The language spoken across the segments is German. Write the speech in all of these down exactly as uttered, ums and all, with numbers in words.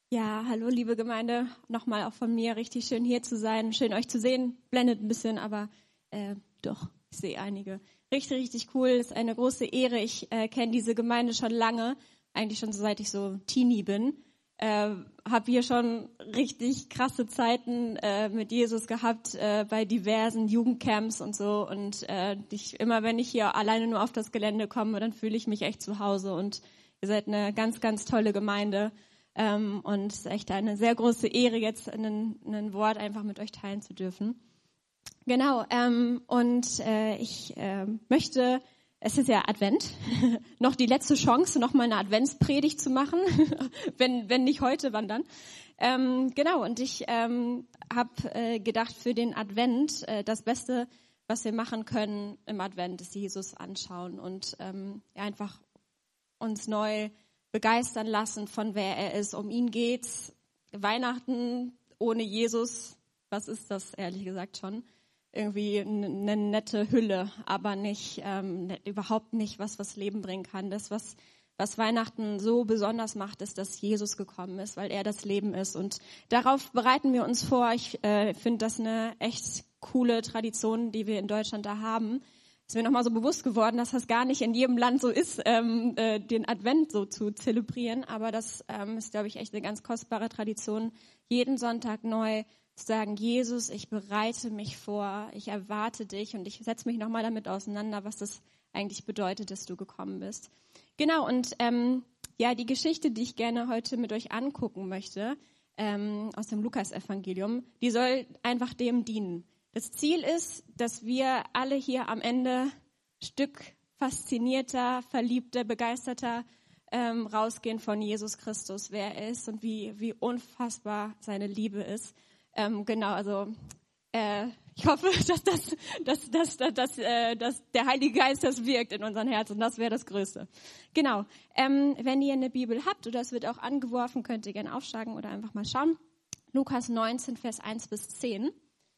Ja, hallo liebe Gemeinde, nochmal auch von mir, richtig schön hier zu sein, schön euch zu sehen, blendet ein bisschen, aber äh, doch, ich sehe einige. Richtig, richtig cool, ist eine große Ehre, ich äh, kenne diese Gemeinde schon lange, eigentlich schon so seit ich so Teenie bin, äh, habe hier schon richtig krasse Zeiten äh, mit Jesus gehabt, äh, bei diversen Jugendcamps und so und äh, ich, immer wenn ich hier alleine nur auf das Gelände komme, dann fühle ich mich echt zu Hause und ihr seid eine ganz, ganz tolle Gemeinde. Ähm, und es ist echt eine sehr große Ehre, jetzt ein, ein Wort einfach mit euch teilen zu dürfen. Genau, ähm, und äh, ich äh, möchte, es ist ja Advent, noch die letzte Chance, noch mal eine Adventspredigt zu machen, wenn wenn nicht heute, wann dann? Ähm, genau, und ich ähm, habe äh, gedacht, für den Advent, äh, das Beste, was wir machen können im Advent, ist Jesus anschauen und ähm, ja, einfach uns neu begeistern lassen von wer er ist. Um ihn geht's. Weihnachten ohne Jesus, was ist das ehrlich gesagt schon? Irgendwie eine nette Hülle, aber nicht ähm, überhaupt nicht was, was Leben bringen kann. Das, was was Weihnachten so besonders macht, ist, dass Jesus gekommen ist, weil er das Leben ist. Und darauf bereiten wir uns vor. Ich äh, finde das eine echt coole Tradition, die wir in Deutschland da haben. Ist mir nochmal so bewusst geworden, dass das gar nicht in jedem Land so ist, ähm, äh, den Advent so zu zelebrieren. Aber das ähm, ist, glaube ich, echt eine ganz kostbare Tradition, jeden Sonntag neu zu sagen, Jesus, ich bereite mich vor, ich erwarte dich und ich setze mich nochmal damit auseinander, was das eigentlich bedeutet, dass du gekommen bist. Genau, und ähm, ja, die Geschichte, die ich gerne heute mit euch angucken möchte, ähm, aus dem Lukas-Evangelium, die soll einfach dem dienen. Das Ziel ist, dass wir alle hier am Ende Stück faszinierter, verliebter, begeisterter ähm, rausgehen von Jesus Christus, wer er ist und wie wie unfassbar seine Liebe ist. Ähm, genau, also äh, ich hoffe, dass das, dass, dass, dass, dass, äh, dass der Heilige Geist das wirkt in unseren Herzen. Das wäre das Größte. Genau. Ähm, wenn ihr eine Bibel habt oder es wird auch angeworfen, könnt ihr gerne aufschlagen oder einfach mal schauen. Lukas neunzehn, Vers eins bis zehn.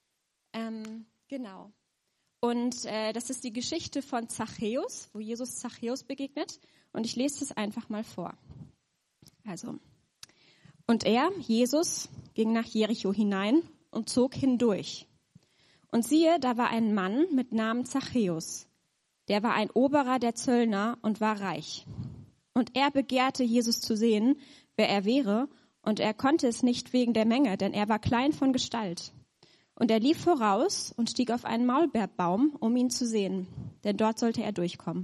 Ähm, genau. Und äh, das ist die Geschichte von Zachäus, wo Jesus Zachäus begegnet. Und ich lese das einfach mal vor. Also, und er, Jesus, ging nach Jericho hinein und zog hindurch. Und siehe, da war ein Mann mit Namen Zachäus. Der war ein Oberer der Zöllner und war reich. Und er begehrte, Jesus zu sehen, wer er wäre. Und er konnte es nicht wegen der Menge, denn er war klein von Gestalt. Und er lief voraus und stieg auf einen Maulbeerbaum, um ihn zu sehen, denn dort sollte er durchkommen.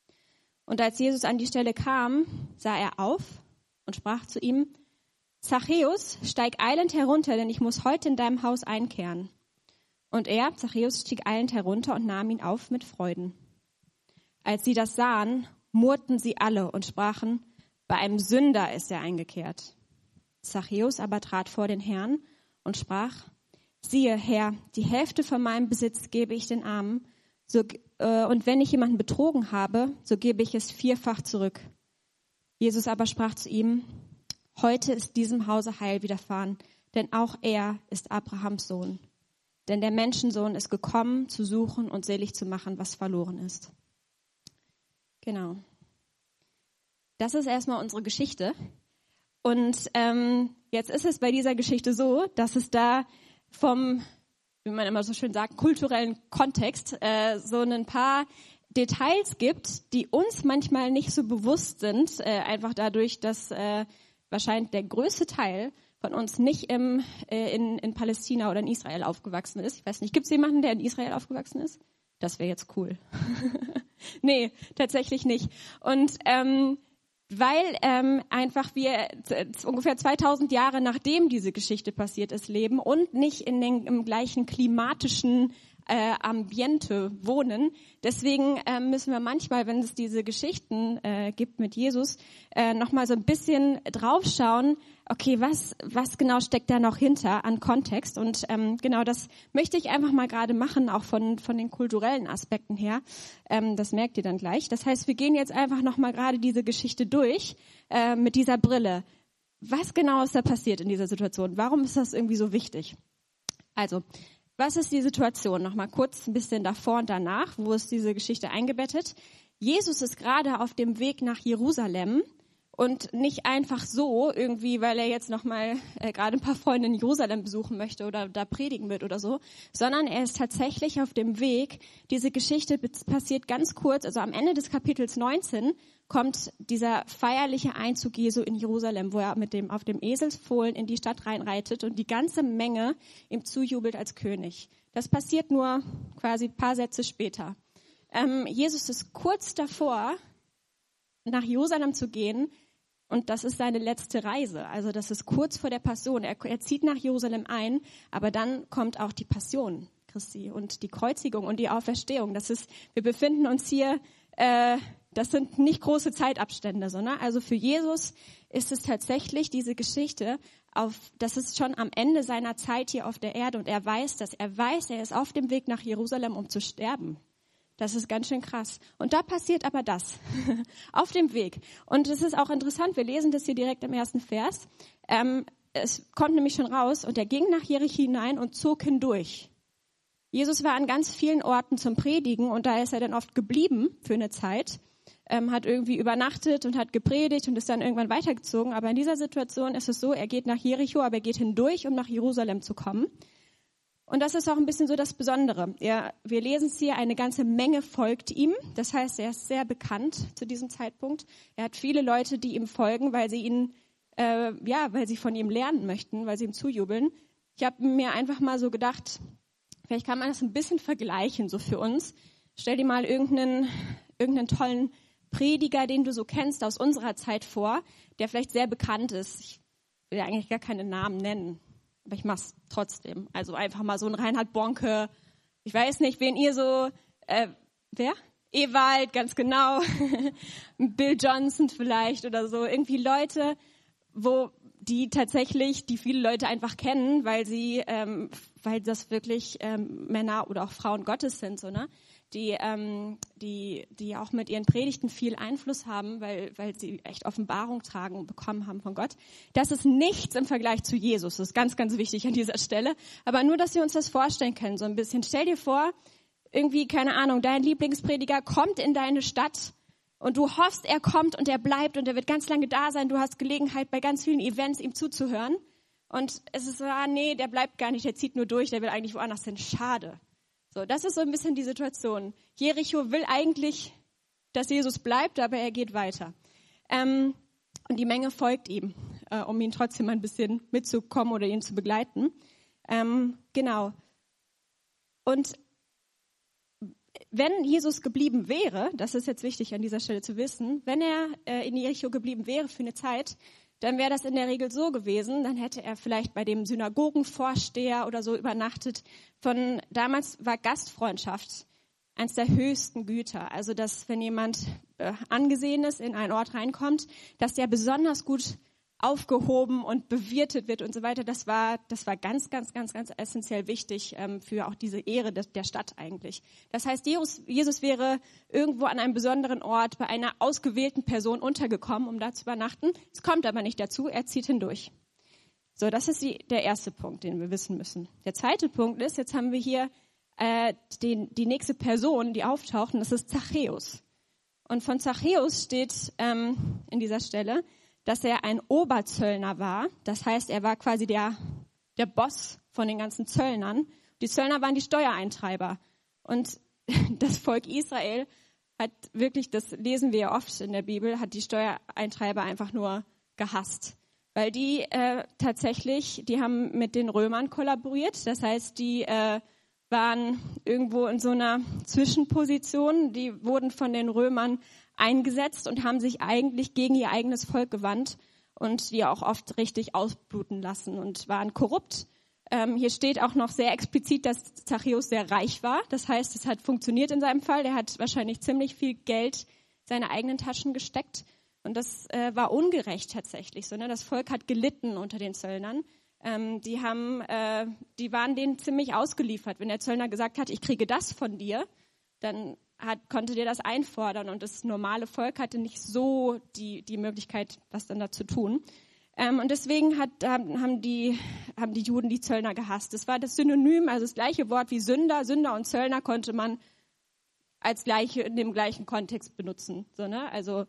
Und als Jesus an die Stelle kam, sah er auf und sprach zu ihm, Zachäus, steig eilend herunter, denn ich muss heute in deinem Haus einkehren. Und er, Zachäus, stieg eilend herunter und nahm ihn auf mit Freuden. Als sie das sahen, murrten sie alle und sprachen, bei einem Sünder ist er eingekehrt. Zachäus aber trat vor den Herrn und sprach, siehe, Herr, die Hälfte von meinem Besitz gebe ich den Armen, so, äh, und wenn ich jemanden betrogen habe, so gebe ich es vierfach zurück. Jesus aber sprach zu ihm, heute ist diesem Hause Heil widerfahren, denn auch er ist Abrahams Sohn. Denn der Menschensohn ist gekommen, zu suchen und selig zu machen, was verloren ist. Genau. Das ist erstmal unsere Geschichte. Und ähm, jetzt ist es bei dieser Geschichte so, dass es da vom, wie man immer so schön sagt, kulturellen Kontext äh, so ein paar Details gibt, die uns manchmal nicht so bewusst sind, äh, einfach dadurch, dass äh, wahrscheinlich der größte Teil von uns nicht im, äh, in, in Palästina oder in Israel aufgewachsen ist. Ich weiß nicht, gibt es jemanden, der in Israel aufgewachsen ist? Das wäre jetzt cool. Nee, tatsächlich nicht. Und ähm, weil ähm, einfach wir ungefähr zweitausend Jahre nachdem diese Geschichte passiert ist, leben und nicht in den, im gleichen klimatischen äh, Ambiente wohnen. Deswegen äh, müssen wir manchmal, wenn es diese Geschichten äh, gibt mit Jesus, äh, nochmal so ein bisschen draufschauen, okay, was was genau steckt da noch hinter an Kontext? Und ähm, genau das möchte ich einfach mal gerade machen, auch von von den kulturellen Aspekten her. Ähm, das merkt ihr dann gleich. Das heißt, wir gehen jetzt einfach nochmal gerade diese Geschichte durch äh, mit dieser Brille. Was genau ist da passiert in dieser Situation? Warum ist das irgendwie so wichtig? Also, was ist die Situation? Nochmal kurz ein bisschen davor und danach, wo ist diese Geschichte eingebettet? Jesus ist gerade auf dem Weg nach Jerusalem, Und nicht einfach so, irgendwie, weil er jetzt nochmal äh, gerade ein paar Freunde in Jerusalem besuchen möchte oder da predigen wird oder so, sondern er ist tatsächlich auf dem Weg. Diese Geschichte passiert ganz kurz, also am Ende des Kapitels neunzehn kommt dieser feierliche Einzug Jesu in Jerusalem, wo er mit dem auf dem Eselsfohlen in die Stadt reinreitet und die ganze Menge ihm zujubelt als König. Das passiert nur quasi ein paar Sätze später. Ähm, Jesus ist kurz davor, nach Jerusalem zu gehen, und das ist seine letzte Reise. Also das ist kurz vor der Passion. Er, er zieht nach Jerusalem ein, aber dann kommt auch die Passion Christi und die Kreuzigung und die Auferstehung. Das ist, wir befinden uns hier, äh, das sind nicht große Zeitabstände, sondern also für Jesus ist es tatsächlich diese Geschichte, auf, das ist schon am Ende seiner Zeit hier auf der Erde und er weiß das. Er weiß, er ist auf dem Weg nach Jerusalem, um zu sterben. Das ist ganz schön krass. Und da passiert aber das, auf dem Weg. Und es ist auch interessant, wir lesen das hier direkt im ersten Vers. Ähm, es kommt nämlich schon raus, und er ging nach Jericho hinein und zog hindurch. Jesus war an ganz vielen Orten zum Predigen und da ist er dann oft geblieben für eine Zeit, ähm, hat irgendwie übernachtet und hat gepredigt und ist dann irgendwann weitergezogen. Aber in dieser Situation ist es so, er geht nach Jericho, aber er geht hindurch, um nach Jerusalem zu kommen. Und das ist auch ein bisschen so das Besondere. Er, wir lesen es hier, eine ganze Menge folgt ihm. Das heißt, er ist sehr bekannt zu diesem Zeitpunkt. Er hat viele Leute, die ihm folgen, weil sie ihn, äh, ja, weil sie von ihm lernen möchten, weil sie ihm zujubeln. Ich habe mir einfach mal so gedacht, vielleicht kann man das ein bisschen vergleichen, so für uns. Stell dir mal irgendeinen, irgendeinen tollen Prediger, den du so kennst aus unserer Zeit vor, der vielleicht sehr bekannt ist. Ich will ja eigentlich gar keine Namen nennen. Aber ich mach's trotzdem. Also einfach mal so ein Reinhard Bonke. Ich weiß nicht, wen ihr so, äh, wer? Ewald, ganz genau. Bill Johnson vielleicht oder so. Irgendwie Leute, wo die tatsächlich, die viele Leute einfach kennen, weil sie, ähm, weil das wirklich ähm, Männer oder auch Frauen Gottes sind, so, ne? Die, ähm, die, die auch mit ihren Predigten viel Einfluss haben, weil, weil sie echt Offenbarung tragen und bekommen haben von Gott. Das ist nichts im Vergleich zu Jesus. Das ist ganz, ganz wichtig an dieser Stelle. Aber nur, dass wir uns das vorstellen können, so ein bisschen. Stell dir vor, irgendwie, keine Ahnung, dein Lieblingsprediger kommt in deine Stadt und du hoffst, er kommt und er bleibt und er wird ganz lange da sein. Du hast Gelegenheit, bei ganz vielen Events ihm zuzuhören. Und es ist so, ah, nee, der bleibt gar nicht, der zieht nur durch, der will eigentlich woanders hin. Schade. So, das ist so ein bisschen die Situation. Jericho will eigentlich, dass Jesus bleibt, aber er geht weiter. Ähm, und die Menge folgt ihm, äh, um ihn trotzdem ein bisschen mitzukommen oder ihn zu begleiten. Ähm, genau. Und wenn Jesus geblieben wäre, das ist jetzt wichtig an dieser Stelle zu wissen, wenn er äh, in Jericho geblieben wäre für eine Zeit, dann wäre das in der Regel so gewesen, dann hätte er vielleicht bei dem Synagogenvorsteher oder so übernachtet. Von damals war Gastfreundschaft eines der höchsten Güter. Also, dass wenn jemand äh, Angesehenes in einen Ort reinkommt, dass der besonders gut aufgehoben und bewirtet wird und so weiter. Das war, das war ganz, ganz, ganz, ganz essentiell wichtig ähm, für auch diese Ehre de, der Stadt eigentlich. Das heißt, Jesus, Jesus wäre irgendwo an einem besonderen Ort bei einer ausgewählten Person untergekommen, um da zu übernachten. Es kommt aber nicht dazu, er zieht hindurch. So, das ist die, der erste Punkt, den wir wissen müssen. Der zweite Punkt ist, jetzt haben wir hier äh, den, die nächste Person, die auftaucht, und das ist Zachäus. Und von Zachäus steht ähm, in dieser Stelle, dass er ein Oberzöllner war. Das heißt, er war quasi der, der Boss von den ganzen Zöllnern. Die Zöllner waren die Steuereintreiber. Und das Volk Israel hat wirklich, das lesen wir ja oft in der Bibel, hat die Steuereintreiber einfach nur gehasst. Weil die äh, tatsächlich, die haben mit den Römern kollaboriert. Das heißt, die äh, waren irgendwo in so einer Zwischenposition. Die wurden von den Römern eingesetzt und haben sich eigentlich gegen ihr eigenes Volk gewandt und die auch oft richtig ausbluten lassen und waren korrupt. Ähm, hier steht auch noch sehr explizit, dass Zachäus sehr reich war. Das heißt, es hat funktioniert in seinem Fall. Der hat wahrscheinlich ziemlich viel Geld in seine eigenen Taschen gesteckt. Und das äh, war ungerecht tatsächlich. So, ne? Das Volk hat gelitten unter den Zöllnern. Ähm, die, haben, äh, die waren denen ziemlich ausgeliefert. Wenn der Zöllner gesagt hat, ich kriege das von dir, dann hat, konnte der das einfordern. Und das normale Volk hatte nicht so die, die Möglichkeit, was dann da zu tun. Ähm, und deswegen hat, haben, die, haben die Juden die Zöllner gehasst. Das war das Synonym, also das gleiche Wort wie Sünder. Sünder und Zöllner konnte man als gleiche in dem gleichen Kontext benutzen. So, ne? Also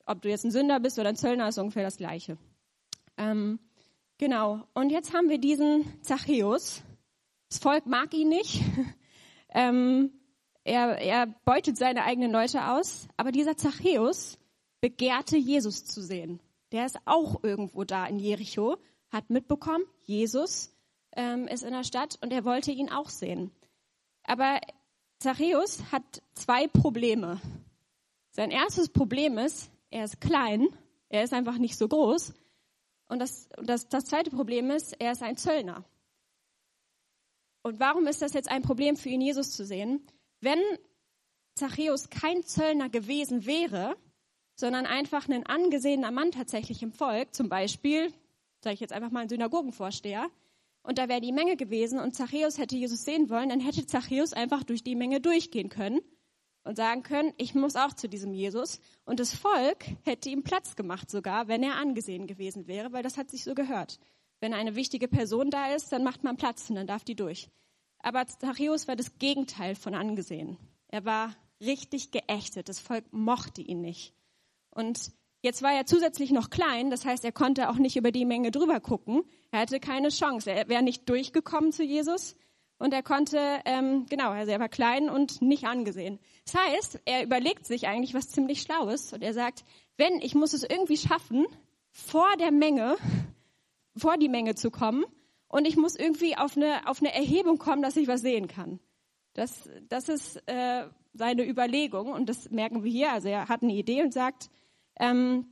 ob du jetzt ein Sünder bist oder ein Zöllner, ist ungefähr das Gleiche. Ähm, genau. Und jetzt haben wir diesen Zachäus. Das Volk mag ihn nicht. ähm, er, er beutet seine eigenen Leute aus. Aber dieser Zachäus begehrte, Jesus zu sehen. Der ist auch irgendwo da in Jericho, hat mitbekommen, Jesus ähm, ist in der Stadt und er wollte ihn auch sehen. Aber Zachäus hat zwei Probleme. Sein erstes Problem ist, er ist klein, er ist einfach nicht so groß. Und das, das, das zweite Problem ist, er ist ein Zöllner. Und warum ist das jetzt ein Problem für ihn, Jesus zu sehen? Wenn Zachäus kein Zöllner gewesen wäre, sondern einfach ein angesehener Mann tatsächlich im Volk, zum Beispiel, sage ich jetzt einfach mal ein Synagogenvorsteher, und da wäre die Menge gewesen und Zachäus hätte Jesus sehen wollen, dann hätte Zachäus einfach durch die Menge durchgehen können und sagen können, ich muss auch zu diesem Jesus. Und das Volk hätte ihm Platz gemacht sogar, wenn er angesehen gewesen wäre, weil das hat sich so gehört. Wenn eine wichtige Person da ist, dann macht man Platz und dann darf die durch. Aber Zachäus war das Gegenteil von angesehen. Er war richtig geächtet. Das Volk mochte ihn nicht. Und jetzt war er zusätzlich noch klein, das heißt, er konnte auch nicht über die Menge drüber gucken. Er hatte keine Chance. Er wäre nicht durchgekommen zu Jesus und er konnte, ähm, genau, also er war klein und nicht angesehen. Das heißt, er überlegt sich eigentlich was ziemlich Schlaues und er sagt, wenn, ich muss es irgendwie schaffen, vor der Menge, vor die Menge zu kommen und ich muss irgendwie auf eine, auf eine Erhebung kommen, dass ich was sehen kann. Das, das ist äh, seine Überlegung und das merken wir hier. Also er hat eine Idee und sagt, Ähm,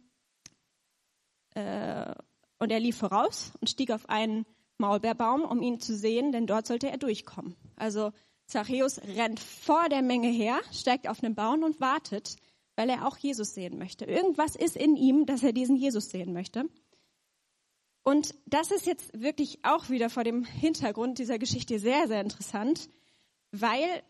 äh, und er lief voraus und stieg auf einen Maulbeerbaum, um ihn zu sehen, denn dort sollte er durchkommen. Also Zachäus rennt vor der Menge her, steigt auf einen Baum und wartet, weil er auch Jesus sehen möchte. Irgendwas ist in ihm, dass er diesen Jesus sehen möchte. Und das ist jetzt wirklich auch wieder vor dem Hintergrund dieser Geschichte sehr, sehr interessant, weil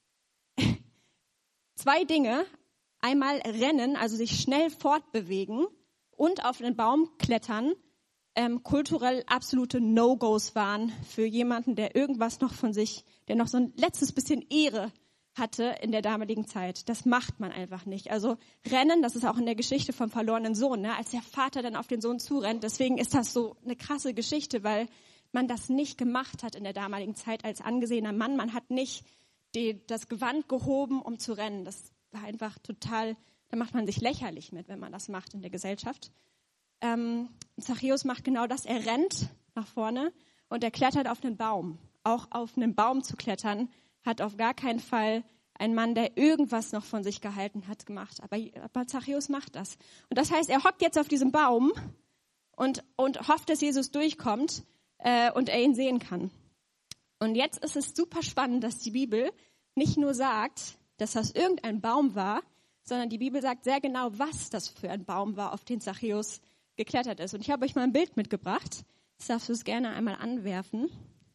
zwei Dinge, einmal rennen, also sich schnell fortbewegen und auf den Baum klettern, ähm, kulturell absolute No-Gos waren für jemanden, der irgendwas noch von sich, der noch so ein letztes bisschen Ehre hatte in der damaligen Zeit. Das macht man einfach nicht. Also rennen, das ist auch in der Geschichte vom verlorenen Sohn, ne? Als der Vater dann auf den Sohn zurennt. Deswegen ist das so eine krasse Geschichte, weil man das nicht gemacht hat in der damaligen Zeit als angesehener Mann. Man hat nicht die, das Gewand gehoben, um zu rennen. Das war einfach total, da macht man sich lächerlich mit, wenn man das macht in der Gesellschaft. Ähm, Zachäus macht genau das, er rennt nach vorne und er klettert auf einen Baum. Auch auf einen Baum zu klettern, hat auf gar keinen Fall ein Mann, der irgendwas noch von sich gehalten hat, gemacht. Aber, aber Zachäus macht das. Und das heißt, er hockt jetzt auf diesem Baum und, und hofft, dass Jesus durchkommt äh, und er ihn sehen kann. Und jetzt ist es super spannend, dass die Bibel nicht nur sagt, dass das irgendein Baum war, sondern die Bibel sagt sehr genau, was das für ein Baum war, auf den Zachäus geklettert ist. Und ich habe euch mal ein Bild mitgebracht. Das darfst du es gerne einmal anwerfen.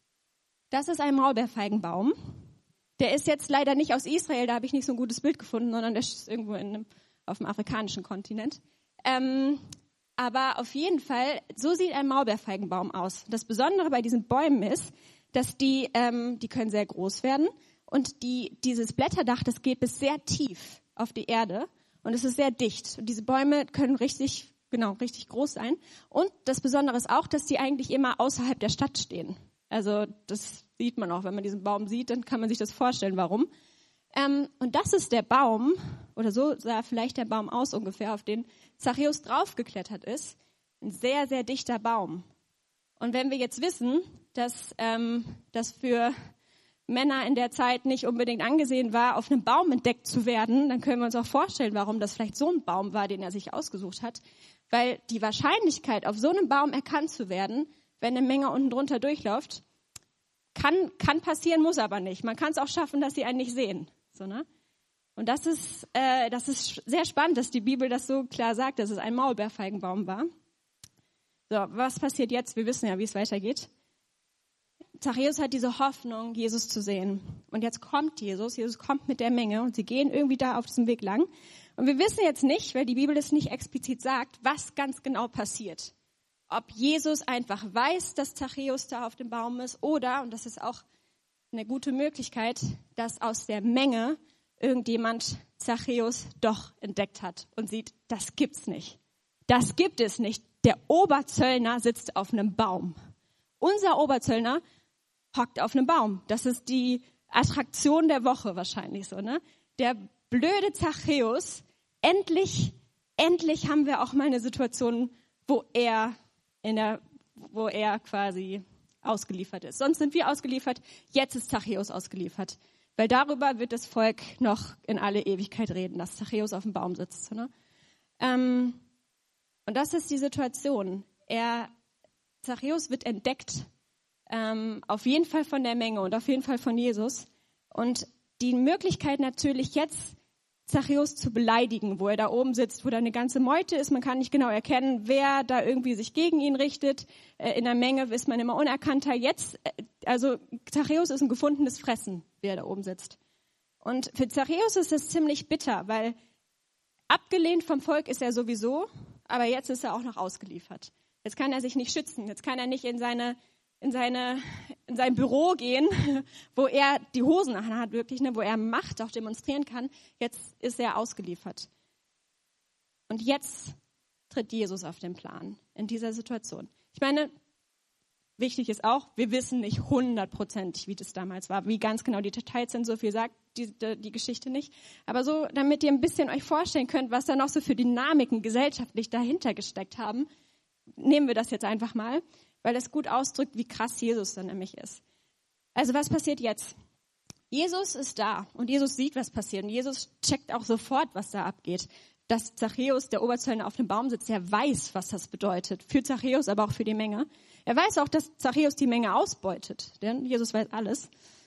Das ist ein Maulbeerfeigenbaum. Der ist jetzt leider nicht aus Israel, da habe ich nicht so ein gutes Bild gefunden, sondern der ist irgendwo in einem, auf dem afrikanischen Kontinent. Ähm, aber auf jeden Fall, so sieht ein Maulbeerfeigenbaum aus. Das Besondere bei diesen Bäumen ist, dass die, ähm, die können sehr groß werden. Und die, dieses Blätterdach, das geht bis sehr tief auf die Erde und es ist sehr dicht. Und diese Bäume können richtig, genau, richtig groß sein. Und das Besondere ist auch, dass die eigentlich immer außerhalb der Stadt stehen. Also das sieht man auch, wenn man diesen Baum sieht, dann kann man sich das vorstellen, warum. Ähm, und das ist der Baum, oder so sah vielleicht der Baum aus ungefähr, auf den Zachäus draufgeklettert ist. Ein sehr, sehr dichter Baum. Und wenn wir jetzt wissen, dass ähm, das für Männer in der Zeit nicht unbedingt angesehen war, auf einem Baum entdeckt zu werden, dann können wir uns auch vorstellen, warum das vielleicht so ein Baum war, den er sich ausgesucht hat. Weil die Wahrscheinlichkeit, auf so einem Baum erkannt zu werden, wenn eine Menge unten drunter durchläuft, kann, kann passieren, muss aber nicht. Man kann es auch schaffen, dass sie einen nicht sehen. So, ne? Und das ist, äh, das ist sehr spannend, dass die Bibel das so klar sagt, dass es ein Maulbeerfeigenbaum war. So, was passiert jetzt? Wir wissen ja, wie es weitergeht. Zachäus hat diese Hoffnung, Jesus zu sehen. Und jetzt kommt Jesus, Jesus kommt mit der Menge und sie gehen irgendwie da auf diesem Weg lang. Und wir wissen jetzt nicht, weil die Bibel es nicht explizit sagt, was ganz genau passiert. Ob Jesus einfach weiß, dass Zachäus da auf dem Baum ist oder, und das ist auch eine gute Möglichkeit, dass aus der Menge irgendjemand Zachäus doch entdeckt hat und sieht, das gibt's nicht. Das gibt es nicht. Der Oberzöllner sitzt auf einem Baum. Unser Oberzöllner hockt auf einem Baum. Das ist die Attraktion der Woche wahrscheinlich so, ne? Der blöde Zachäus, endlich, endlich haben wir auch mal eine Situation, wo er in der, wo er quasi ausgeliefert ist. Sonst sind wir ausgeliefert, jetzt ist Zachäus ausgeliefert. Weil darüber wird das Volk noch in alle Ewigkeit reden, dass Zachäus auf dem Baum sitzt. Ne? Ähm, und das ist die Situation. Er, Zachäus wird entdeckt, ähm, auf jeden Fall von der Menge und auf jeden Fall von Jesus. Und die Möglichkeit natürlich jetzt, Zachäus zu beleidigen, wo er da oben sitzt, wo da eine ganze Meute ist. Man kann nicht genau erkennen, wer da irgendwie sich gegen ihn richtet. Äh, in der Menge ist man immer unerkannter. Jetzt, äh, also Zachäus ist ein gefundenes Fressen, wie er da oben sitzt. Und für Zachäus ist es ziemlich bitter, weil abgelehnt vom Volk ist er sowieso, aber jetzt ist er auch noch ausgeliefert. Jetzt kann er sich nicht schützen. Jetzt kann er nicht in seine in seine in sein Büro gehen, wo er die Hosen anhat, wirklich, ne, wo er Macht auch demonstrieren kann. Jetzt ist er ausgeliefert. Und jetzt tritt Jesus auf den Plan in dieser Situation. Ich meine, wichtig ist auch, wir wissen nicht hundertprozentig, wie das damals war, wie ganz genau die Details sind, so viel sagt die, die, die Geschichte nicht. Aber so, damit ihr ein bisschen euch vorstellen könnt, was da noch so für Dynamiken gesellschaftlich dahinter gesteckt haben, nehmen wir das jetzt einfach mal, weil das gut ausdrückt, wie krass Jesus dann nämlich ist. Also was passiert jetzt? Jesus ist da und Jesus sieht, was passiert. Und Jesus checkt auch sofort, was da abgeht. Dass Zachäus, der Oberzöllner, auf dem Baum sitzt, der weiß, was das bedeutet. Für Zachäus, aber auch für die Menge. Er weiß auch, dass Zachäus die Menge ausbeutet. Denn Jesus weiß alles.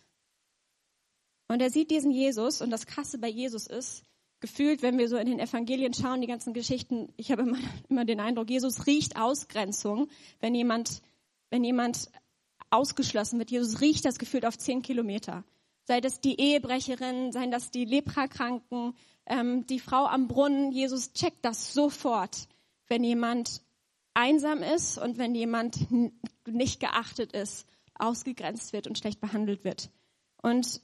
Und er sieht diesen Jesus. Und das Krasse bei Jesus ist, gefühlt, wenn wir so in den Evangelien schauen, die ganzen Geschichten, ich habe immer, immer den Eindruck, Jesus riecht Ausgrenzung, wenn jemand, wenn jemand ausgeschlossen wird. Jesus riecht das gefühlt auf zehn Kilometer. Sei das die Ehebrecherin, seien das die Leprakranken, ähm, die Frau am Brunnen. Jesus checkt das sofort, wenn jemand einsam ist und wenn jemand n- nicht geachtet ist, ausgegrenzt wird und schlecht behandelt wird. Und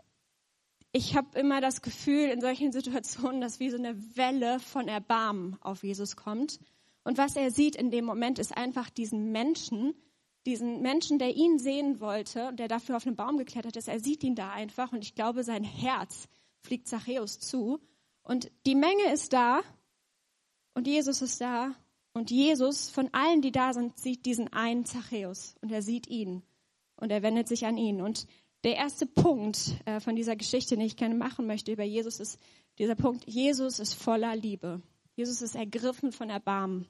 ich habe immer das Gefühl in solchen Situationen, dass wie so eine Welle von Erbarmen auf Jesus kommt. Und was er sieht in dem Moment ist einfach diesen Menschen, diesen Menschen, der ihn sehen wollte und der dafür auf einen Baum geklettert ist. Er sieht ihn da einfach und ich glaube, sein Herz fliegt Zachäus zu. Und die Menge ist da und Jesus ist da. Und Jesus von allen, die da sind, sieht diesen einen Zachäus und er sieht ihn und er wendet sich an ihn. Und der erste Punkt äh, von dieser Geschichte, den ich gerne machen möchte über Jesus, ist dieser Punkt, Jesus ist voller Liebe. Jesus ist ergriffen von Erbarmen.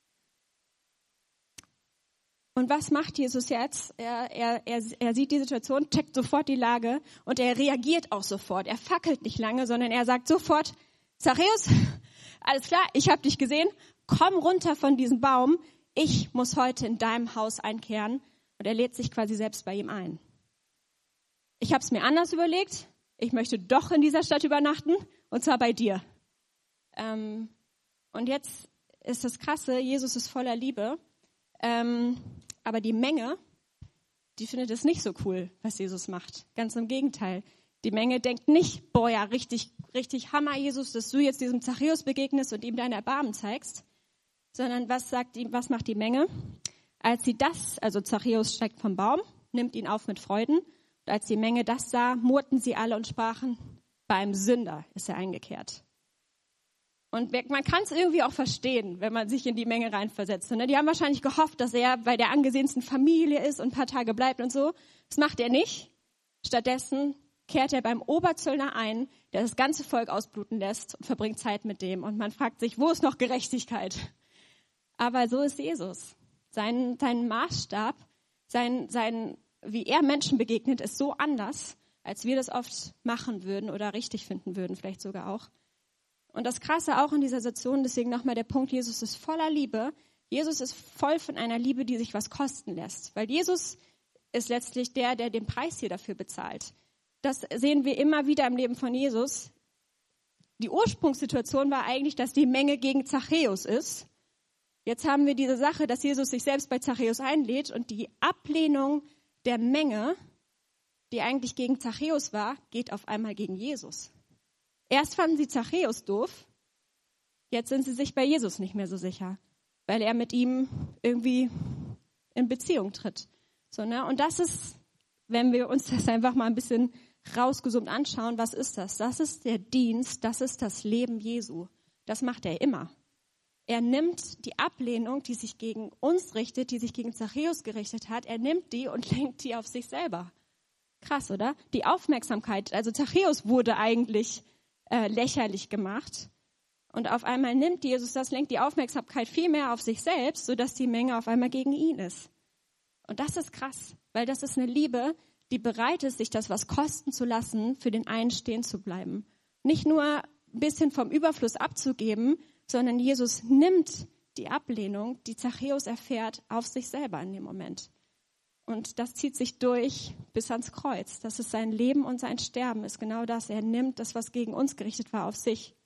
Und was macht Jesus jetzt? Er, er, er, er sieht die Situation, checkt sofort die Lage und er reagiert auch sofort. Er fackelt nicht lange, sondern er sagt sofort, Zachäus, alles klar, ich habe dich gesehen, komm runter von diesem Baum, ich muss heute in deinem Haus einkehren. Und er lädt sich quasi selbst bei ihm ein. Ich habe es mir anders überlegt. Ich möchte doch in dieser Stadt übernachten, und zwar bei dir. Ähm, und jetzt ist das Krasse, Jesus ist voller Liebe, ähm, aber die Menge, die findet es nicht so cool, was Jesus macht. Ganz im Gegenteil. Die Menge denkt nicht, boah, ja, richtig, richtig Hammer, Jesus, dass du jetzt diesem Zachäus begegnest und ihm dein Erbarmen zeigst, sondern was sagt die, was macht die Menge? Als sie das, also Zachäus steigt vom Baum, nimmt ihn auf mit Freuden. Und als die Menge das sah, murrten sie alle und sprachen, beim Sünder ist er eingekehrt. Und man kann es irgendwie auch verstehen, wenn man sich in die Menge reinversetzt. Ne? Die haben wahrscheinlich gehofft, dass er bei der angesehensten Familie ist und ein paar Tage bleibt und so. Das macht er nicht. Stattdessen kehrt er beim Oberzöllner ein, der das ganze Volk ausbluten lässt und verbringt Zeit mit dem. Und man fragt sich, wo ist noch Gerechtigkeit? Aber so ist Jesus. Sein, sein Maßstab, sein, sein wie er Menschen begegnet, ist so anders, als wir das oft machen würden oder richtig finden würden, vielleicht sogar auch. Und das Krasse auch in dieser Situation, deswegen nochmal der Punkt, Jesus ist voller Liebe. Jesus ist voll von einer Liebe, die sich was kosten lässt. Weil Jesus ist letztlich der, der den Preis hier dafür bezahlt. Das sehen wir immer wieder im Leben von Jesus. Die Ursprungssituation war eigentlich, dass die Menge gegen Zachäus ist. Jetzt haben wir diese Sache, dass Jesus sich selbst bei Zachäus einlädt und die Ablehnung der Menge, die eigentlich gegen Zachäus war, geht auf einmal gegen Jesus. Erst fanden sie Zachäus doof, jetzt sind sie sich bei Jesus nicht mehr so sicher, weil er mit ihm irgendwie in Beziehung tritt. So, ne? Und das ist, wenn wir uns das einfach mal ein bisschen rausgezoomt anschauen, was ist das? Das ist der Dienst, das ist das Leben Jesu. Das macht er immer. Er nimmt die Ablehnung, die sich gegen uns richtet, die sich gegen Zachäus gerichtet hat, er nimmt die und lenkt die auf sich selber. Krass, oder? Die Aufmerksamkeit, also Zachäus wurde eigentlich äh, lächerlich gemacht. Und auf einmal nimmt Jesus das, lenkt die Aufmerksamkeit viel mehr auf sich selbst, sodass die Menge auf einmal gegen ihn ist. Und das ist krass, weil das ist eine Liebe, die bereit ist, sich das was kosten zu lassen, für den einen stehen zu bleiben. Nicht nur ein bisschen vom Überfluss abzugeben, sondern Jesus nimmt die Ablehnung, die Zachäus erfährt, auf sich selber in dem Moment. Und das zieht sich durch bis ans Kreuz. Das ist sein Leben und sein Sterben, ist genau das. Er nimmt das, was gegen uns gerichtet war, auf sich.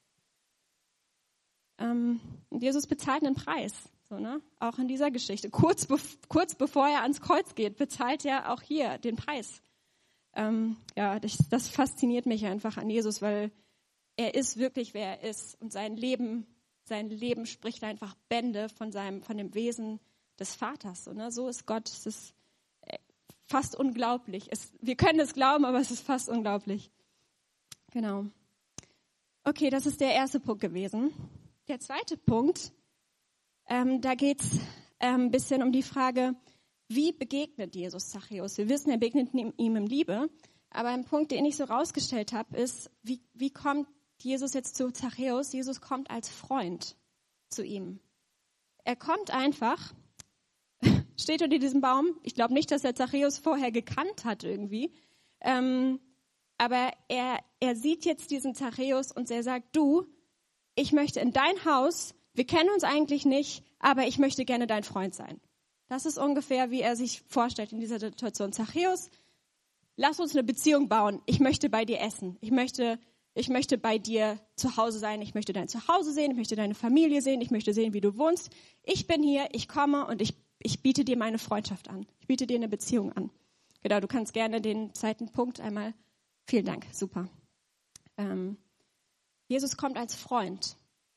Ähm, und Jesus bezahlt einen Preis, so, ne? Auch in dieser Geschichte. Kurz, be- kurz bevor er ans Kreuz geht, bezahlt er auch hier den Preis. Ähm, ja, das, das fasziniert mich einfach an Jesus, weil er ist wirklich, wer er ist. Und sein Leben, sein Leben spricht einfach Bände von seinem, von dem Wesen des Vaters. So, ne? So ist Gott. Es ist fast unglaublich. Es, wir können es glauben, aber es ist fast unglaublich. Genau. Okay, das ist der erste Punkt gewesen. Der zweite Punkt, ähm, da geht es ähm, ein bisschen um die Frage, wie begegnet Jesus Zachäus? Wir wissen, er begegnet ihm, ihm in Liebe, aber ein Punkt, den ich so rausgestellt habe, ist, wie, wie kommt Jesus jetzt zu Zachäus? Jesus kommt als Freund zu ihm. Er kommt einfach, steht unter diesem Baum. Ich glaube nicht, dass er Zachäus vorher gekannt hat irgendwie. Ähm, aber er, er sieht jetzt diesen Zachäus und er sagt, du, ich möchte in dein Haus, wir kennen uns eigentlich nicht, aber ich möchte gerne dein Freund sein. Das ist ungefähr, wie er sich vorstellt in dieser Situation. Zachäus, lass uns eine Beziehung bauen. Ich möchte bei dir essen. Ich möchte, ich möchte bei dir zu Hause sein. Ich möchte dein Zuhause sehen. Ich möchte deine Familie sehen. Ich möchte sehen, wie du wohnst. Ich bin hier, ich komme und ich Ich biete dir meine Freundschaft an. Ich biete dir eine Beziehung an. Genau, du kannst gerne den zweiten Punkt einmal. Vielen Dank, super. Ähm, Jesus kommt als Freund.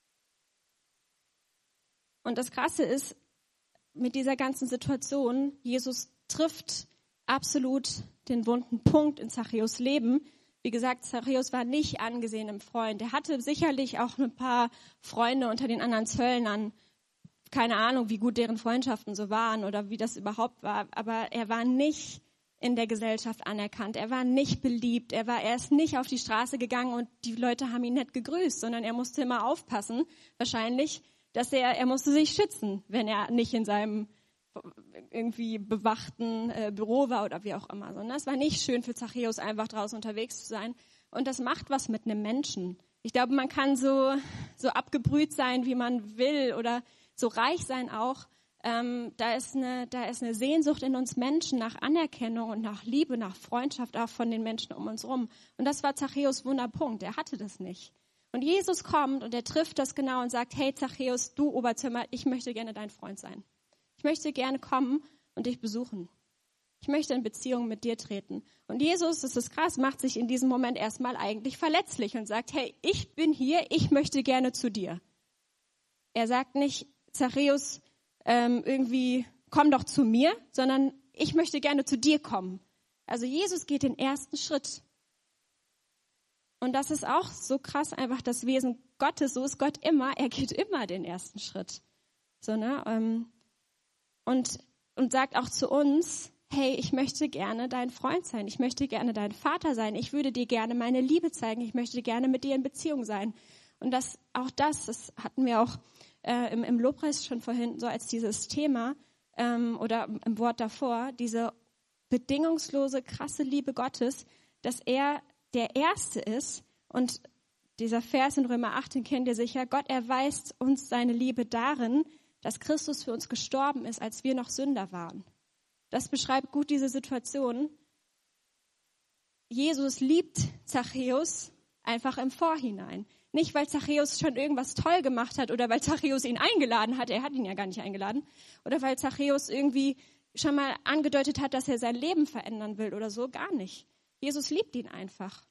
Und das Krasse ist, mit dieser ganzen Situation, Jesus trifft absolut den wunden Punkt in Zachäus Leben. Wie gesagt, Zachäus war nicht angesehen im Freund. Er hatte sicherlich auch ein paar Freunde unter den anderen Zöllnern. Keine Ahnung, wie gut deren Freundschaften so waren oder wie das überhaupt war. Aber er war nicht in der Gesellschaft anerkannt. Er war nicht beliebt. Er war erst nicht auf die Straße gegangen und die Leute haben ihn nicht gegrüßt, sondern er musste immer aufpassen, wahrscheinlich, dass er, er musste sich schützen, wenn er nicht in seinem irgendwie bewachten äh, Büro war oder wie auch immer. Sondern es war nicht schön für Zachäus, einfach draußen unterwegs zu sein. Und das macht was mit einem Menschen. Ich glaube, man kann so, so abgebrüht sein, wie man will oder so reich sein auch. Ähm, da ist eine, da ist eine Sehnsucht in uns Menschen nach Anerkennung und nach Liebe, nach Freundschaft auch von den Menschen um uns rum. Und das war Zachäus Wunderpunkt. Er hatte das nicht. Und Jesus kommt und er trifft das genau und sagt, hey Zachäus, du Oberzimmer, ich möchte gerne dein Freund sein. Ich möchte gerne kommen und dich besuchen. Ich möchte in Beziehung mit dir treten. Und Jesus, das ist krass, macht sich in diesem Moment erstmal eigentlich verletzlich und sagt, hey, ich bin hier, ich möchte gerne zu dir. Er sagt nicht, Zachäus, ähm, irgendwie, komm doch zu mir, sondern ich möchte gerne zu dir kommen. Also Jesus geht den ersten Schritt. Und das ist auch so krass, einfach das Wesen Gottes, so ist Gott immer, er geht immer den ersten Schritt. So, ne? Ähm, und, und sagt auch zu uns, hey, ich möchte gerne dein Freund sein, ich möchte gerne dein Vater sein, ich würde dir gerne meine Liebe zeigen, ich möchte gerne mit dir in Beziehung sein. Und das, auch das, das hatten wir auch äh, im, im Lobpreis schon vorhin so als dieses Thema ähm, oder im Wort davor, diese bedingungslose, krasse Liebe Gottes, dass er der Erste ist. Und dieser Vers in Römer acht, den kennt ihr sicher, Gott erweist uns seine Liebe darin, dass Christus für uns gestorben ist, als wir noch Sünder waren. Das beschreibt gut diese Situation. Jesus liebt Zachäus einfach im Vorhinein. Nicht, weil Zachäus schon irgendwas toll gemacht hat oder weil Zachäus ihn eingeladen hat, er hat ihn ja gar nicht eingeladen, oder weil Zachäus irgendwie schon mal angedeutet hat, dass er sein Leben verändern will oder so, gar nicht. Jesus liebt ihn einfach.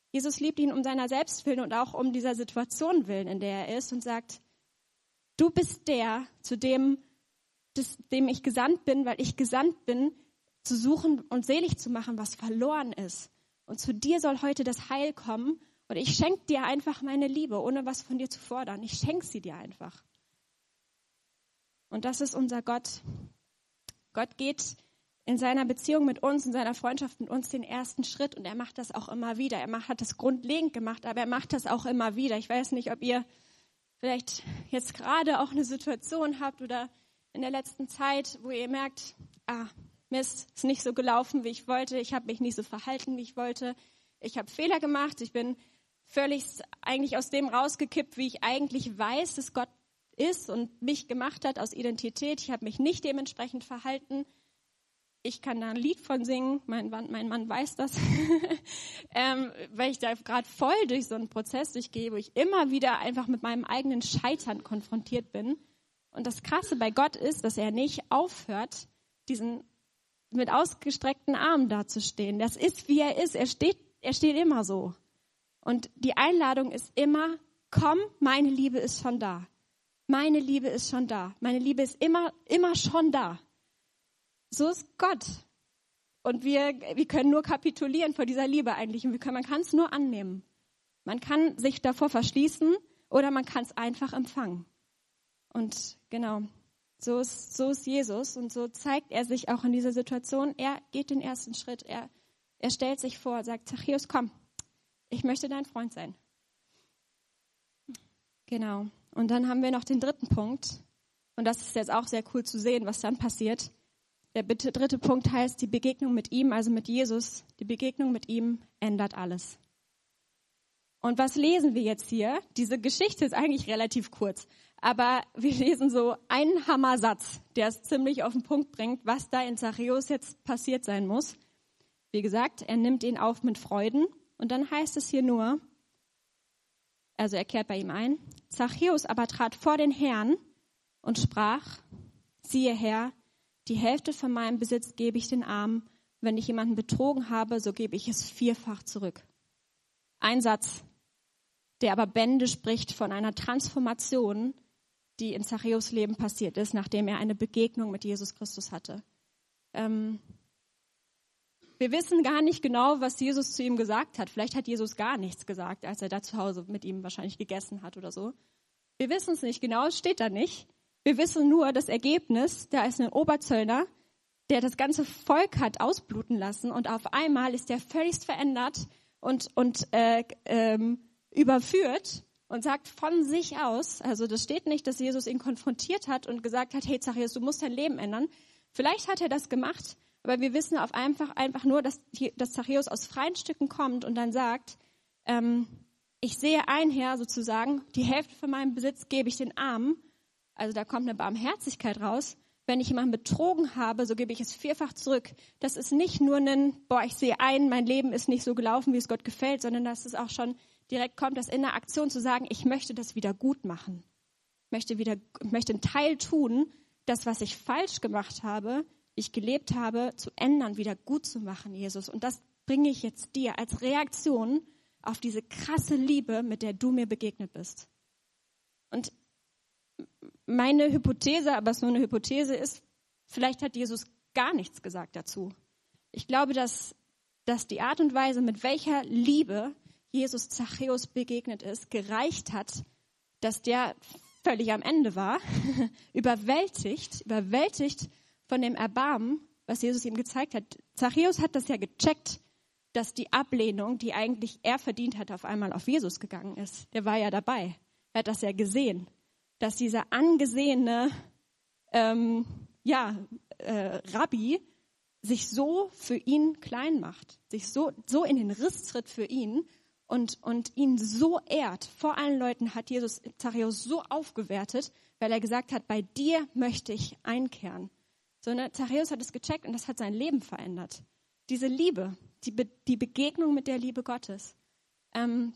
Jesus liebt ihn um seiner selbst willen und auch um dieser Situation willen, in der er ist und sagt, du bist der, zu dem, des, dem ich gesandt bin, weil ich gesandt bin, zu suchen und selig zu machen, was verloren ist. Und zu dir soll heute das Heil kommen und ich schenke dir einfach meine Liebe, ohne was von dir zu fordern. Ich schenke sie dir einfach. Und das ist unser Gott. Gott geht in seiner Beziehung mit uns, in seiner Freundschaft mit uns den ersten Schritt und er macht das auch immer wieder. Er macht, hat das grundlegend gemacht, aber er macht das auch immer wieder. Ich weiß nicht, ob ihr vielleicht jetzt gerade auch eine Situation habt oder in der letzten Zeit, wo ihr merkt, ah, Mist, ist nicht so gelaufen, wie ich wollte. Ich habe mich nicht so verhalten, wie ich wollte. Ich habe Fehler gemacht. Ich bin völlig eigentlich aus dem rausgekippt, wie ich eigentlich weiß, dass Gott ist und mich gemacht hat aus Identität. Ich habe mich nicht dementsprechend verhalten. Ich kann da ein Lied von singen. Mein Mann, mein Mann weiß das, ähm, weil ich da gerade voll durch so einen Prozess durchgehe, wo ich immer wieder einfach mit meinem eigenen Scheitern konfrontiert bin. Und das Krasse bei Gott ist, dass er nicht aufhört, diesen mit ausgestreckten Armen dazustehen. Das ist, wie er ist. Er steht, er steht immer so. Und die Einladung ist immer, komm, meine Liebe ist schon da. Meine Liebe ist schon da. Meine Liebe ist immer, immer schon da. So ist Gott. Und wir, wir können nur kapitulieren vor dieser Liebe eigentlich. Und wir können, man kann es nur annehmen. Man kann sich davor verschließen oder man kann es einfach empfangen. Und genau, so ist, so ist Jesus. Und so zeigt er sich auch in dieser Situation. Er geht den ersten Schritt. Er, er stellt sich vor, sagt, Zachäus, komm, ich möchte dein Freund sein. Genau. Und dann haben wir noch den dritten Punkt. Und das ist jetzt auch sehr cool zu sehen, was dann passiert. Der dritte Punkt heißt die Begegnung mit ihm, also mit Jesus. Die Begegnung mit ihm ändert alles. Und was lesen wir jetzt hier? Diese Geschichte ist eigentlich relativ kurz. Aber wir lesen so einen Hammersatz, der es ziemlich auf den Punkt bringt, was da in Zachäus jetzt passiert sein muss. Wie gesagt, er nimmt ihn auf mit Freuden. Und dann heißt es hier nur, also er kehrt bei ihm ein, Zachäus aber trat vor den Herrn und sprach, siehe Herr, die Hälfte von meinem Besitz gebe ich den Armen. Wenn ich jemanden betrogen habe, so gebe ich es vierfach zurück. Ein Satz, der aber Bände spricht von einer Transformation, die in Zachäus Leben passiert ist, nachdem er eine Begegnung mit Jesus Christus hatte. Ähm, wir wissen gar nicht genau, was Jesus zu ihm gesagt hat. Vielleicht hat Jesus gar nichts gesagt, als er da zu Hause mit ihm wahrscheinlich gegessen hat oder so. Wir wissen es nicht genau, es steht da nicht. Wir wissen nur das Ergebnis, da ist ein Oberzöllner, der das ganze Volk hat ausbluten lassen und auf einmal ist der völlig verändert und, und äh, ähm, überführt und sagt von sich aus, also das steht nicht, dass Jesus ihn konfrontiert hat und gesagt hat, hey Zachäus, du musst dein Leben ändern. Vielleicht hat er das gemacht, aber wir wissen auf einfach, einfach nur, dass, dass Zachäus aus freien Stücken kommt und dann sagt, ähm, ich sehe ein, Herr, sozusagen, die Hälfte von meinem Besitz gebe ich den Armen. Also da kommt eine Barmherzigkeit raus. Wenn ich jemanden betrogen habe, so gebe ich es vierfach zurück. Das ist nicht nur ein, boah, ich sehe ein, mein Leben ist nicht so gelaufen, wie es Gott gefällt, sondern dass es auch schon direkt kommt, das in der Aktion zu sagen, ich möchte das wieder gut machen. Ich möchte wieder, ich möchte einen Teil tun, das, was ich falsch gemacht habe, wie ich gelebt habe, zu ändern, wieder gut zu machen, Jesus. Und das bringe ich jetzt dir als Reaktion auf diese krasse Liebe, mit der du mir begegnet bist. Und meine Hypothese, aber es nur eine Hypothese ist, vielleicht hat Jesus gar nichts gesagt dazu. Ich glaube, dass, dass die Art und Weise, mit welcher Liebe Jesus Zachäus begegnet ist, gereicht hat, dass der völlig am Ende war, überwältigt, überwältigt von dem Erbarmen, was Jesus ihm gezeigt hat. Zachäus hat das ja gecheckt, dass die Ablehnung, die eigentlich er verdient hat, auf einmal auf Jesus gegangen ist. Der war ja dabei. Er hat das ja gesehen, dass dieser angesehene ähm, ja, äh, Rabbi sich so für ihn klein macht, sich so, so in den Riss tritt für ihn und, und ihn so ehrt. Vor allen Leuten hat Jesus Zachäus so aufgewertet, weil er gesagt hat, bei dir möchte ich einkehren. So, ne? Zachäus hat es gecheckt und das hat sein Leben verändert. Diese Liebe, die, Be- die Begegnung mit der Liebe Gottes. Ähm,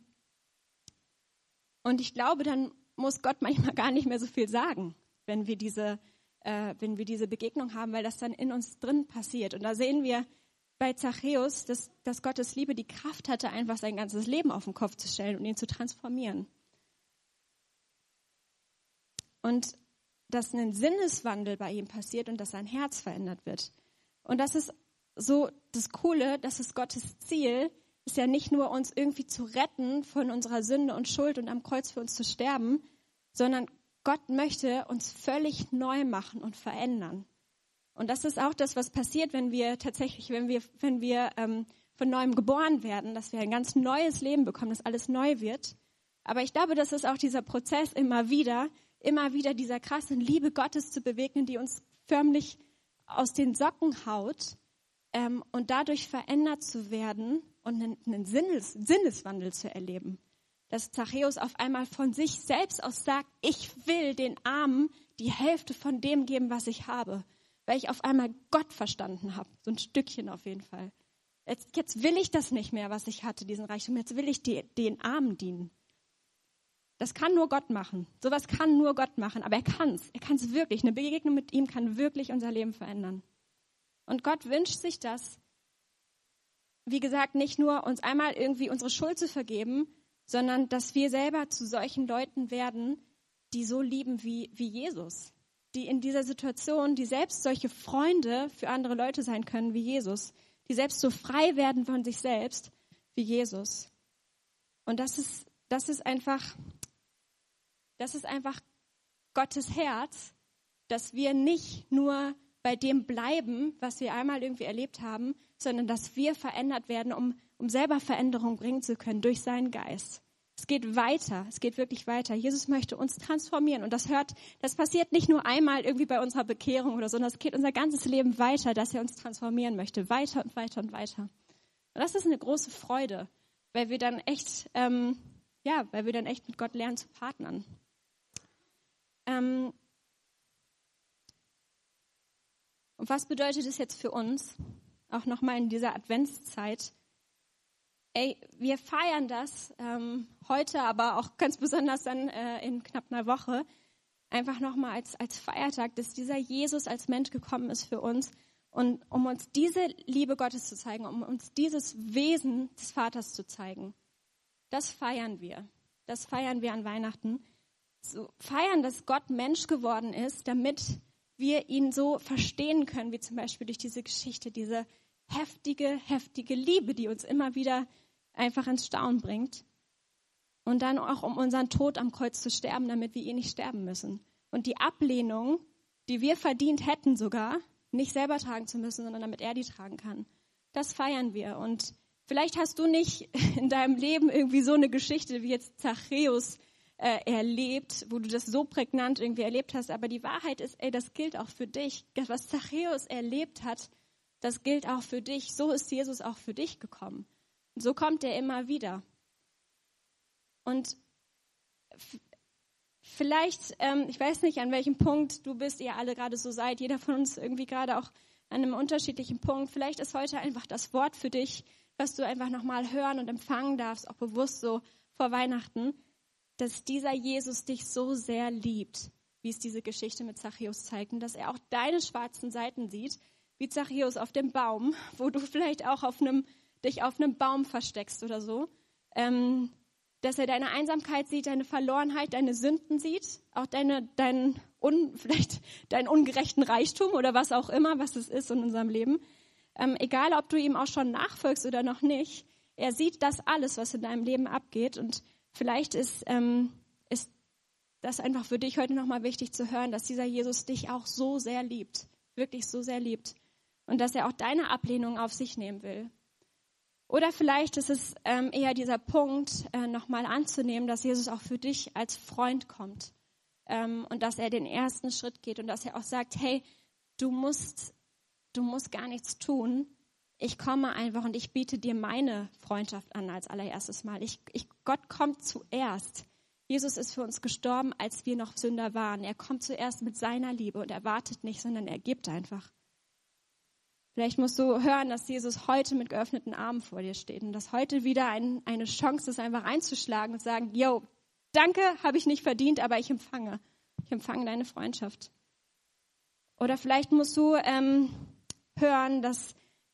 und ich glaube, dann muss Gott manchmal gar nicht mehr so viel sagen, wenn wir diese, äh, wenn wir diese Begegnung haben, weil das dann in uns drin passiert. Und da sehen wir bei Zachäus, dass, dass Gottes Liebe die Kraft hatte, einfach sein ganzes Leben auf den Kopf zu stellen und ihn zu transformieren. Und dass ein Sinneswandel bei ihm passiert und dass sein Herz verändert wird. Und das ist so das Coole, dass es Gottes Ziel ist ja nicht nur, uns irgendwie zu retten von unserer Sünde und Schuld und am Kreuz für uns zu sterben, sondern Gott möchte uns völlig neu machen und verändern. Und das ist auch das, was passiert, wenn wir tatsächlich, wenn wir, wenn wir ähm, von Neuem geboren werden, dass wir ein ganz neues Leben bekommen, dass alles neu wird. Aber ich glaube, das ist auch dieser Prozess immer wieder, immer wieder dieser krassen Liebe Gottes zu begegnen, die uns förmlich aus den Socken haut ähm, und dadurch verändert zu werden und einen, einen Sinnes, Sinneswandel zu erleben. Dass Zachäus auf einmal von sich selbst aus sagt, ich will den Armen die Hälfte von dem geben, was ich habe. Weil ich auf einmal Gott verstanden habe. So ein Stückchen auf jeden Fall. Jetzt, jetzt will ich das nicht mehr, was ich hatte, diesen Reichtum. Jetzt will ich die, den Armen dienen. Das kann nur Gott machen. Sowas kann nur Gott machen. Aber er kann es. Er kann es wirklich. Eine Begegnung mit ihm kann wirklich unser Leben verändern. Und Gott wünscht sich das, wie gesagt, nicht nur uns einmal irgendwie unsere Schuld zu vergeben, sondern dass wir selber zu solchen Leuten werden, die so lieben wie, wie Jesus. Die in dieser Situation, die selbst solche Freunde für andere Leute sein können wie Jesus. Die selbst so frei werden von sich selbst wie Jesus. Und das ist, das ist einfach, das ist einfach Gottes Herz, dass wir nicht nur bei dem bleiben, was wir einmal irgendwie erlebt haben, sondern dass wir verändert werden, um, um selber Veränderung bringen zu können durch seinen Geist. Es geht weiter, es geht wirklich weiter. Jesus möchte uns transformieren und das hört, das passiert nicht nur einmal irgendwie bei unserer Bekehrung oder so, sondern es geht unser ganzes Leben weiter, dass er uns transformieren möchte, weiter und weiter und weiter. Und das ist eine große Freude, weil wir dann echt, ähm, ja, weil wir dann echt mit Gott lernen zu partnern. Ähm, und was bedeutet es jetzt für uns, auch nochmal in dieser Adventszeit? Ey, wir feiern das ähm, heute, aber auch ganz besonders dann äh, in knapp einer Woche, einfach nochmal als, als Feiertag, dass dieser Jesus als Mensch gekommen ist für uns und um uns diese Liebe Gottes zu zeigen, um uns dieses Wesen des Vaters zu zeigen. Das feiern wir. Das feiern wir an Weihnachten. So feiern, dass Gott Mensch geworden ist, damit wir ihn so verstehen können, wie zum Beispiel durch diese Geschichte, diese heftige, heftige Liebe, die uns immer wieder einfach ins Staunen bringt. Und dann auch um unseren Tod am Kreuz zu sterben, damit wir ihn nicht sterben müssen. Und die Ablehnung, die wir verdient hätten sogar, nicht selber tragen zu müssen, sondern damit er die tragen kann. Das feiern wir. Und vielleicht hast du nicht in deinem Leben irgendwie so eine Geschichte wie jetzt Zachäus äh, erlebt, wo du das so prägnant irgendwie erlebt hast. Aber die Wahrheit ist, ey, das gilt auch für dich. Das, was Zachäus erlebt hat, das gilt auch für dich. So ist Jesus auch für dich gekommen. Und so kommt er immer wieder. Und f- vielleicht, ähm, ich weiß nicht, an welchem Punkt du bist, ihr alle gerade so seid, jeder von uns irgendwie gerade auch an einem unterschiedlichen Punkt. Vielleicht ist heute einfach das Wort für dich, was du einfach nochmal hören und empfangen darfst, auch bewusst so vor Weihnachten, dass dieser Jesus dich so sehr liebt, wie es diese Geschichte mit Zachäus zeigt, und dass er auch deine schwarzen Seiten sieht, wie Zachäus auf dem Baum, wo du vielleicht auch auf einem, dich auf einem Baum versteckst oder so, ähm, dass er deine Einsamkeit sieht, deine Verlorenheit, deine Sünden sieht, auch deine, deinen, un, vielleicht deinen ungerechten Reichtum oder was auch immer, was es ist in unserem Leben. Ähm, egal, ob du ihm auch schon nachfolgst oder noch nicht, er sieht das alles, was in deinem Leben abgeht. Und vielleicht ist, ähm, ist das einfach für dich heute nochmal wichtig zu hören, dass dieser Jesus dich auch so sehr liebt, wirklich so sehr liebt. Und dass er auch deine Ablehnung auf sich nehmen will. Oder vielleicht ist es ähm, eher dieser Punkt, äh, nochmal anzunehmen, dass Jesus auch für dich als Freund kommt. Ähm, und dass er den ersten Schritt geht und dass er auch sagt, hey, du musst, du musst gar nichts tun. Ich komme einfach und ich biete dir meine Freundschaft an als allererstes Mal. Ich, ich, Gott kommt zuerst. Jesus ist für uns gestorben, als wir noch Sünder waren. Er kommt zuerst mit seiner Liebe und er wartet nicht, sondern er gibt einfach. Vielleicht musst du hören, dass Jesus heute mit geöffneten Armen vor dir steht und dass heute wieder ein, eine Chance ist, einfach einzuschlagen und zu sagen, yo, danke, habe ich nicht verdient, aber ich empfange. Ich empfange deine Freundschaft. Oder vielleicht musst du ähm, hören, dass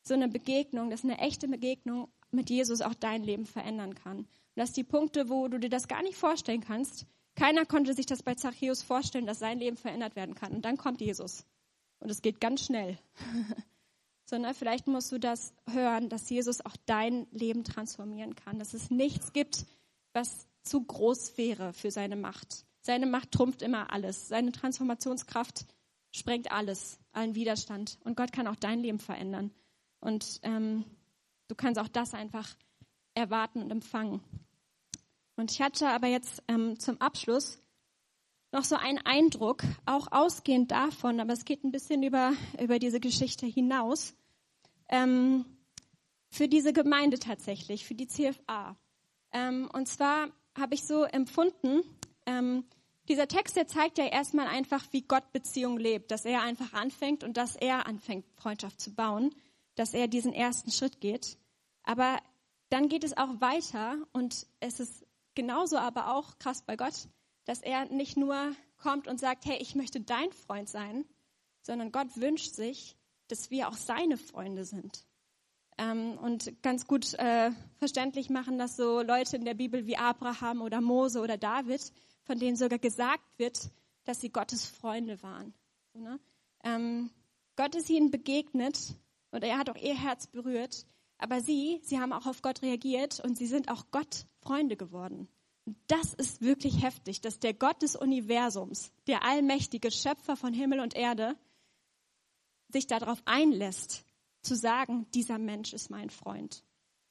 so eine Begegnung, dass eine echte Begegnung mit Jesus auch dein Leben verändern kann. Und dass die Punkte, wo du dir das gar nicht vorstellen kannst, keiner konnte sich das bei Zachäus vorstellen, dass sein Leben verändert werden kann. Und dann kommt Jesus. Und es geht ganz schnell. Sondern vielleicht musst du das hören, dass Jesus auch dein Leben transformieren kann. Dass es nichts gibt, was zu groß wäre für seine Macht. Seine Macht trumpft immer alles. Seine Transformationskraft sprengt alles, allen Widerstand. Und Gott kann auch dein Leben verändern. Und ähm, du kannst auch das einfach erwarten und empfangen. Und ich hatte aber jetzt ähm, zum Abschluss noch so einen Eindruck, auch ausgehend davon, aber es geht ein bisschen über, über diese Geschichte hinaus, ähm, für diese Gemeinde tatsächlich, für die C F A. Ähm, und zwar habe ich so empfunden, ähm, dieser Text, der zeigt ja erstmal einfach, wie Gott Beziehung lebt, dass er einfach anfängt und dass er anfängt, Freundschaft zu bauen, dass er diesen ersten Schritt geht. Aber dann geht es auch weiter und es ist genauso aber auch krass bei Gott, dass er nicht nur kommt und sagt, hey, ich möchte dein Freund sein, sondern Gott wünscht sich, dass wir auch seine Freunde sind. Ähm, und ganz gut äh, verständlich machen das so Leute in der Bibel wie Abraham oder Mose oder David, von denen sogar gesagt wird, dass sie Gottes Freunde waren. So, ne? ähm, Gott ist ihnen begegnet und er hat auch ihr Herz berührt. Aber sie, sie haben auch auf Gott reagiert und sie sind auch Gott Freunde geworden. Und das ist wirklich heftig, dass der Gott des Universums, der allmächtige Schöpfer von Himmel und Erde, sich darauf einlässt, zu sagen, dieser Mensch ist mein Freund.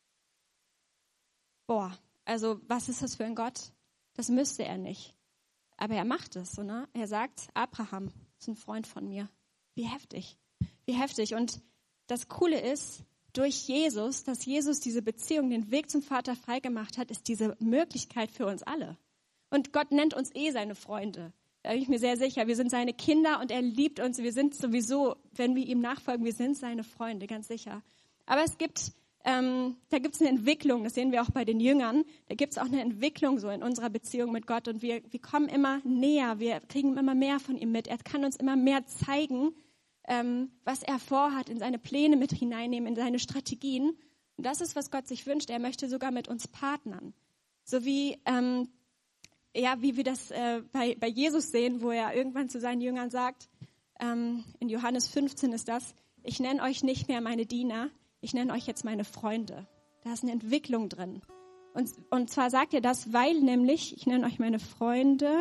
Boah, also was ist das für ein Gott? Das müsste er nicht. Aber er macht es, so, ne? Er sagt, Abraham ist ein Freund von mir. Wie heftig, wie heftig. Und das Coole ist, durch Jesus, dass Jesus diese Beziehung, den Weg zum Vater freigemacht hat, ist diese Möglichkeit für uns alle. Und Gott nennt uns eh seine Freunde. Da bin ich mir sehr sicher. Wir sind seine Kinder und er liebt uns. Wir sind sowieso, wenn wir ihm nachfolgen, wir sind seine Freunde, ganz sicher. Aber es gibt, ähm, da gibt es eine Entwicklung, das sehen wir auch bei den Jüngern. Da gibt es auch eine Entwicklung so in unserer Beziehung mit Gott. Und wir, wir kommen immer näher, wir kriegen immer mehr von ihm mit. Er kann uns immer mehr zeigen, ähm, was er vorhat, in seine Pläne mit hineinnehmen, in seine Strategien. Und das ist, was Gott sich wünscht. Er möchte sogar mit uns partnern. So wie... Ähm, Ja, wie wir das äh, bei, bei Jesus sehen, wo er irgendwann zu seinen Jüngern sagt, ähm, in Johannes fünfzehn ist das, ich nenne euch nicht mehr meine Diener, ich nenne euch jetzt meine Freunde. Da ist eine Entwicklung drin. Und, und zwar sagt er das, weil nämlich, ich nenne euch meine Freunde,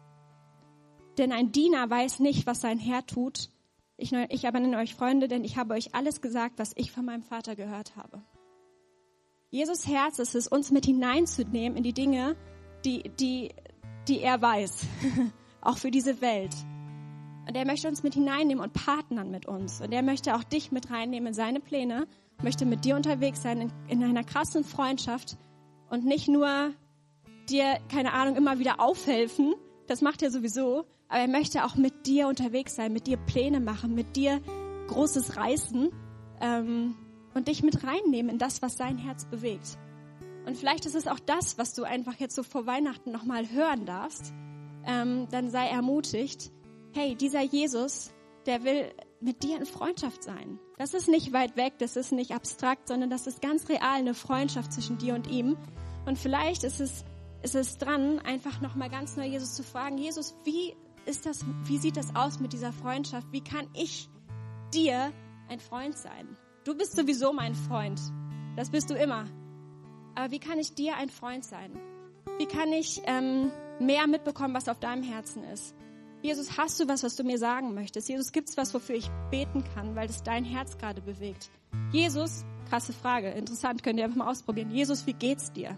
denn ein Diener weiß nicht, was sein Herr tut. Ich, ich aber nenne euch Freunde, denn ich habe euch alles gesagt, was ich von meinem Vater gehört habe. Jesus Herz ist es, uns mit hineinzunehmen in die Dinge, die, die, die er weiß, auch für diese Welt. Und er möchte uns mit hineinnehmen und partnern mit uns. Und er möchte auch dich mit reinnehmen in seine Pläne, möchte mit dir unterwegs sein in, in einer krassen Freundschaft und nicht nur dir, keine Ahnung, immer wieder aufhelfen, das macht er sowieso, aber er möchte auch mit dir unterwegs sein, mit dir Pläne machen, mit dir Großes reißen ähm, und dich mit reinnehmen in das, was sein Herz bewegt. Und vielleicht ist es auch das, was du einfach jetzt so vor Weihnachten nochmal hören darfst. Ähm, dann sei ermutigt, hey, dieser Jesus, der will mit dir in Freundschaft sein. Das ist nicht weit weg, das ist nicht abstrakt, sondern das ist ganz real eine Freundschaft zwischen dir und ihm. Und vielleicht ist es, ist es dran, einfach nochmal ganz neu Jesus zu fragen, Jesus, wie ist das, wie sieht das aus mit dieser Freundschaft? Wie kann ich dir ein Freund sein? Du bist sowieso mein Freund. Das bist du immer. Aber wie kann ich dir ein Freund sein? Wie kann ich ähm, mehr mitbekommen, was auf deinem Herzen ist? Jesus, hast du was, was du mir sagen möchtest? Jesus, gibt es was, wofür ich beten kann, weil es dein Herz gerade bewegt? Jesus, krasse Frage, interessant, könnt ihr einfach mal ausprobieren. Jesus, wie geht's dir?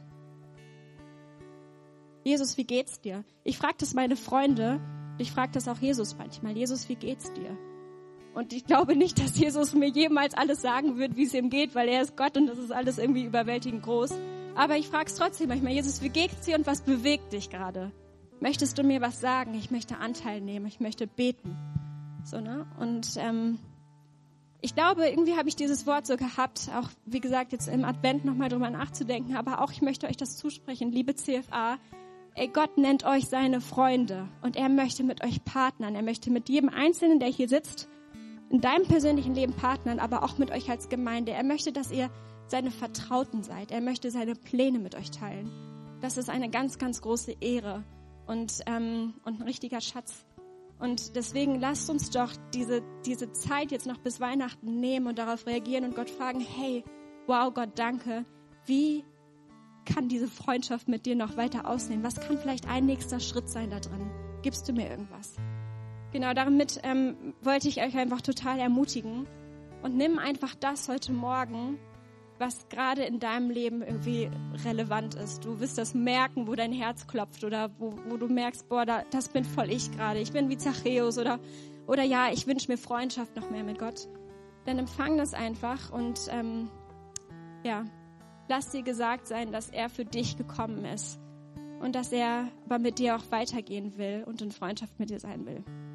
Jesus, wie geht's dir? Ich frage das meine Freunde, ich frage das auch Jesus manchmal. Jesus, wie geht's dir? Und ich glaube nicht, dass Jesus mir jemals alles sagen wird, wie es ihm geht, weil er ist Gott und das ist alles irgendwie überwältigend groß. Aber ich frage es trotzdem manchmal, Jesus, wie geht's dir und was bewegt dich gerade? Möchtest du mir was sagen? Ich möchte Anteil nehmen, ich möchte beten. So, ne? Und ähm, ich glaube, irgendwie habe ich dieses Wort so gehabt, auch wie gesagt, jetzt im Advent nochmal drüber nachzudenken, aber auch ich möchte euch das zusprechen, liebe C F A, ey, Gott nennt euch seine Freunde und er möchte mit euch partnern, er möchte mit jedem Einzelnen, der hier sitzt, in deinem persönlichen Leben partnern, aber auch mit euch als Gemeinde. Er möchte, dass ihr seine Vertrauten seid. Er möchte seine Pläne mit euch teilen. Das ist eine ganz, ganz große Ehre und, ähm, und ein richtiger Schatz. Und deswegen lasst uns doch diese, diese Zeit jetzt noch bis Weihnachten nehmen und darauf reagieren und Gott fragen, hey, wow, Gott, danke. Wie kann diese Freundschaft mit dir noch weiter aussehen? Was kann vielleicht ein nächster Schritt sein da drin? Gibst du mir irgendwas? Genau, damit ähm, wollte ich euch einfach total ermutigen. Und nimm einfach das heute Morgen, was gerade in deinem Leben irgendwie relevant ist. Du wirst das merken, wo dein Herz klopft oder wo, wo du merkst, boah, da, das bin voll ich gerade. Ich bin wie Zachäus oder, oder ja, ich wünsche mir Freundschaft noch mehr mit Gott. Dann empfang das einfach und ähm, ja, lass dir gesagt sein, dass er für dich gekommen ist und dass er aber mit dir auch weitergehen will und in Freundschaft mit dir sein will.